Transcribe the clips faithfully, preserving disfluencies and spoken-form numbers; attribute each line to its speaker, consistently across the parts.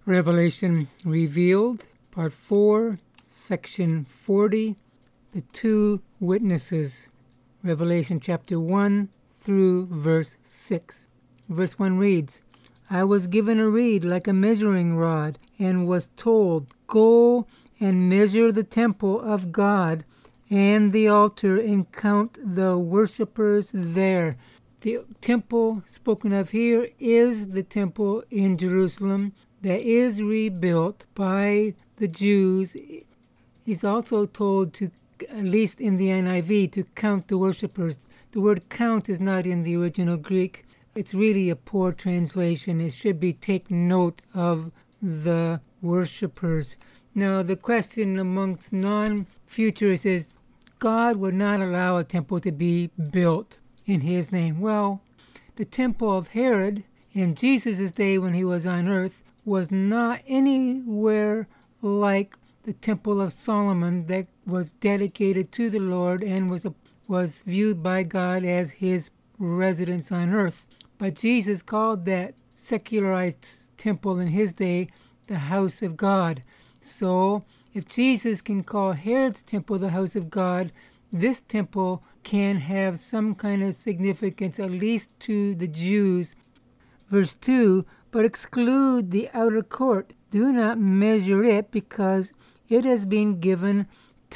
Speaker 1: Revelation Revealed, Part four, Section forty, The Two Witnesses. Revelation chapter one through verse six. Verse one reads, I was given a reed like a measuring rod, and was told, Go and measure the temple of God and the altar, and count the worshippers there. The temple spoken of here is the temple in Jerusalem that is rebuilt by the Jews. He's also told to, at least in the N I V, to count the worshippers. The word count is not in the original Greek. It's really a poor translation. It should be take note of the worshippers. Now, the question amongst non-futurists is, God would not allow a temple to be built in his name. Well, the temple of Herod in Jesus' day when he was on earth was not anywhere like the temple of Solomon that was dedicated to the Lord and was a, was viewed by God as his residence on earth. But Jesus called that secularized temple in his day the house of God. So if Jesus can call Herod's temple the house of God, this temple can have some kind of significance, at least to the Jews. Verse two, but exclude the outer court. Do not measure it, because it has been given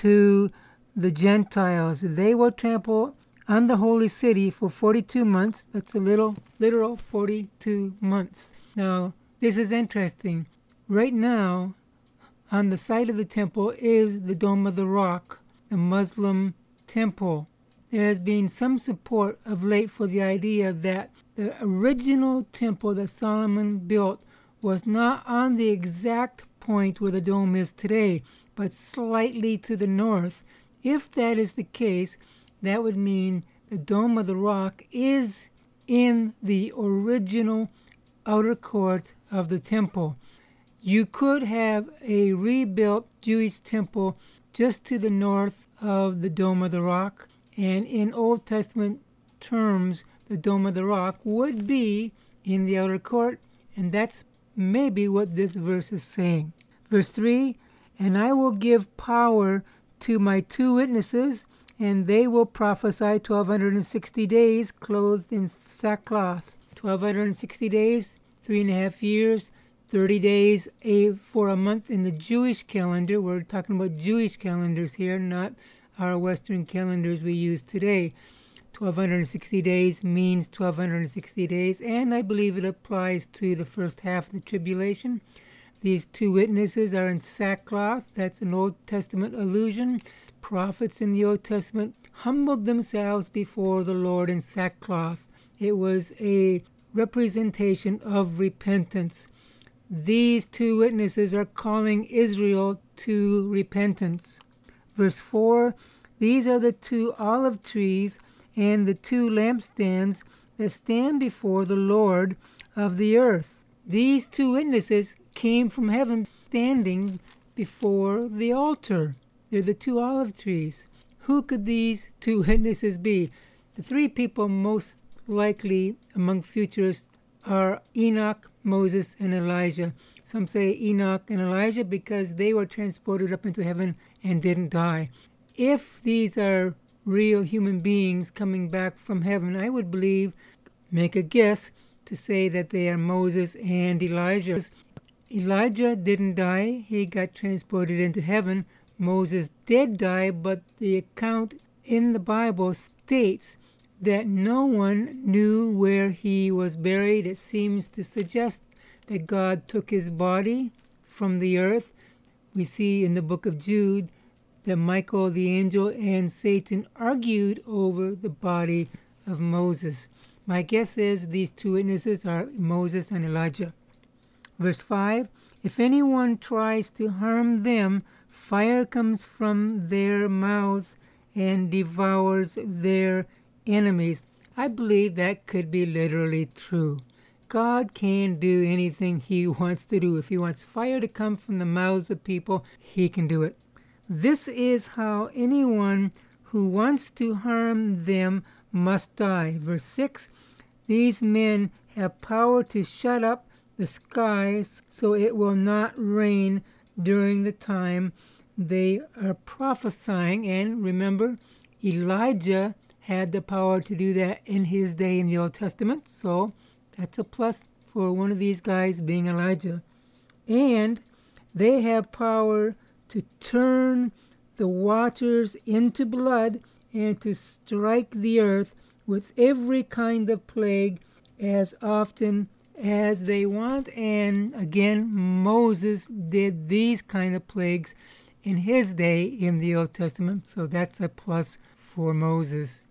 Speaker 1: to the Gentiles. They will trample on the holy city for forty-two months. That's a little literal forty-two months. Now, this is interesting. Right now, on the site of the temple is the Dome of the Rock, the Muslim temple. There has been some support of late for the idea that the original temple that Solomon built was not on the exact point where the dome is today, but slightly to the north. If that is the case, that would mean the Dome of the Rock is in the original outer court of the temple. You could have a rebuilt Jewish temple just to the north of the Dome of the Rock, and in Old Testament terms, the Dome of the Rock would be in the outer court, and that's maybe what this verse is saying. Verse three, and I will give power to my two witnesses, and they will prophesy twelve sixty days, clothed in sackcloth. twelve sixty days, three and a half years, thirty days a, for a month in the Jewish calendar. We're talking about Jewish calendars here, not our Western calendars we use today. twelve sixty days means twelve sixty days, and I believe it applies to the first half of the tribulation. These two witnesses are in sackcloth. That's an Old Testament allusion. Prophets in the Old Testament humbled themselves before the Lord in sackcloth. It was a representation of repentance. These two witnesses are calling Israel to repentance. Verse four, these are the two olive trees and the two lampstands that stand before the Lord of the earth. These two witnesses came from heaven standing before the altar. They're the two olive trees. Who could these two witnesses be? The three people most likely among futurists are Enoch, Moses, and Elijah. Some say Enoch and Elijah because they were transported up into heaven and didn't die. If these are real human beings coming back from heaven, I would believe, make a guess, to say that they are Moses and Elijah. Elijah didn't die. He got transported into heaven. Moses did die, but the account in the Bible states that no one knew where he was buried. It seems to suggest that God took his body from the earth. We see in the book of Jude that Michael the angel and Satan argued over the body of Moses. My guess is these two witnesses are Moses and Elijah. Verse five, if anyone tries to harm them, fire comes from their mouths and devours their enemies. I believe that could be literally true. God can do anything he wants to do. If he wants fire to come from the mouths of people, he can do it. This is how anyone who wants to harm them must die. Verse six, these men have power to shut up the skies so it will not rain during the time they are prophesying. And remember, Elijah had the power to do that in his day in the Old Testament. So that's a plus for one of these guys being Elijah. And they have power to turn the waters into blood and to strike the earth with every kind of plague as often as they want. And again, Moses did these kind of plagues in his day in the Old Testament. So that's a plus for Moses.